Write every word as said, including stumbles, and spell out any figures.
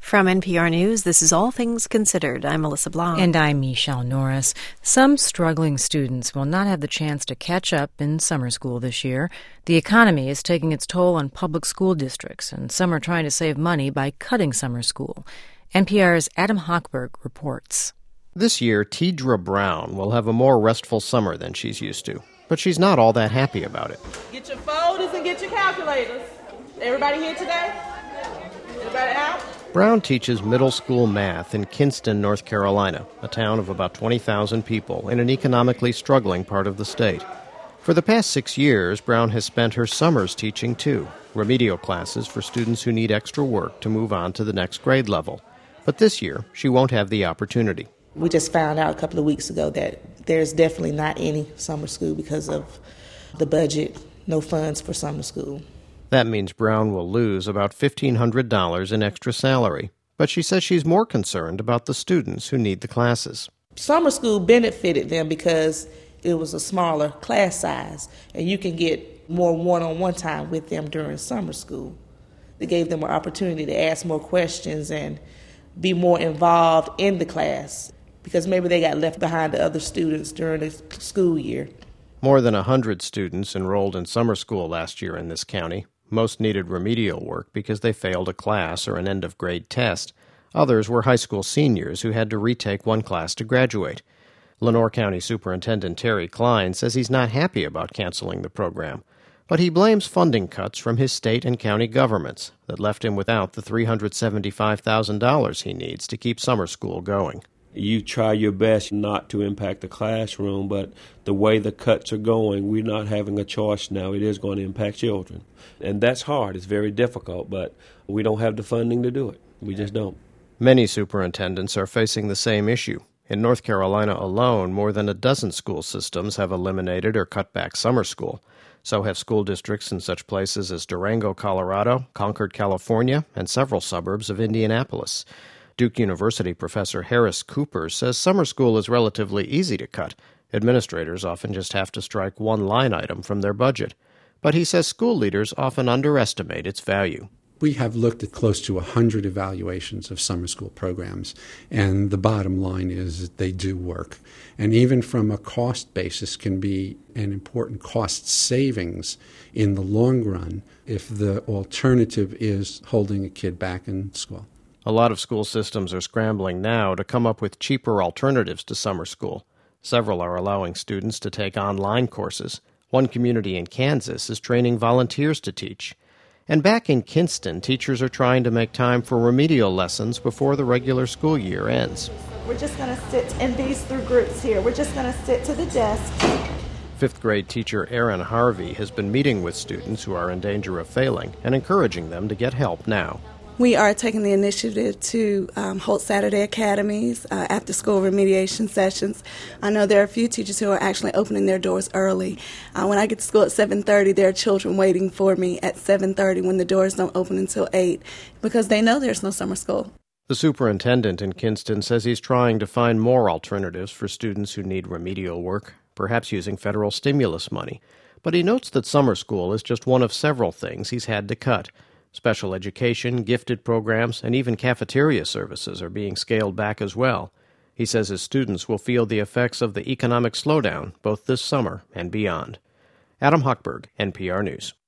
From N P R News, this is All Things Considered. I'm Melissa Blanc. And I'm Michelle Norris. Some struggling students will not have the chance to catch up in summer school this year. The economy is taking its toll on public school districts, and some are trying to save money by cutting summer school. N P R's Adam Hochberg reports. This year, Tidra Brown will have a more restful summer than she's used to, but she's not all that happy about it. Get your folders and get your calculators. Everybody here today? Everybody out? Brown teaches middle school math in Kinston, North Carolina, a town of about twenty thousand people in an economically struggling part of the state. For the past six years, Brown has spent her summers teaching, too, remedial classes for students who need extra work to move on to the next grade level. But this year, she won't have the opportunity. We just found out a couple of weeks ago that there's definitely not any summer school because of the budget, no funds for summer school. That means Brown will lose about fifteen hundred dollars in extra salary. But she says she's more concerned about the students who need the classes. Summer school benefited them because it was a smaller class size, and you can get more one-on-one time with them during summer school. It gave them an opportunity to ask more questions and be more involved in the class because maybe they got left behind the other students during the school year. More than one hundred students enrolled in summer school last year in this county. Most needed remedial work because they failed a class or an end-of-grade test. Others were high school seniors who had to retake one class to graduate. Lenoir County Superintendent Terry Klein says he's not happy about canceling the program, but he blames funding cuts from his state and county governments that left him without the three hundred seventy-five thousand dollars he needs to keep summer school going. You try your best not to impact the classroom, but the way the cuts are going, we're not having a choice now. It is going to impact children. And that's hard. It's very difficult, but we don't have the funding to do it. We just don't. Many superintendents are facing the same issue. In North Carolina alone, more than a dozen school systems have eliminated or cut back summer school. So have school districts in such places as Durango, Colorado, Concord, California, and several suburbs of Indianapolis. Duke University professor Harris Cooper says summer school is relatively easy to cut. Administrators often just have to strike one line item from their budget. But he says school leaders often underestimate its value. We have looked at close to one hundred evaluations of summer school programs, and the bottom line is that they do work. And even from a cost basis can be an important cost savings in the long run if the alternative is holding a kid back in school. A lot of school systems are scrambling now to come up with cheaper alternatives to summer school. Several are allowing students to take online courses. One community in Kansas is training volunteers to teach. And back in Kinston, teachers are trying to make time for remedial lessons before the regular school year ends. We're just going to sit in these three groups here. We're just going to sit to the desk. Fifth grade teacher Erin Harvey has been meeting with students who are in danger of failing and encouraging them to get help now. We are taking the initiative to um, hold Saturday academies, uh, after-school remediation sessions. I know there are a few teachers who are actually opening their doors early. Uh, when I get to school at seven thirty, there are children waiting for me at seven thirty when the doors don't open until eight because they know there's no summer school. The superintendent in Kinston says he's trying to find more alternatives for students who need remedial work, perhaps using federal stimulus money. But he notes that summer school is just one of several things he's had to cut. Special education, gifted programs, and even cafeteria services are being scaled back as well. He says his students will feel the effects of the economic slowdown both this summer and beyond. Adam Hochberg, N P R News.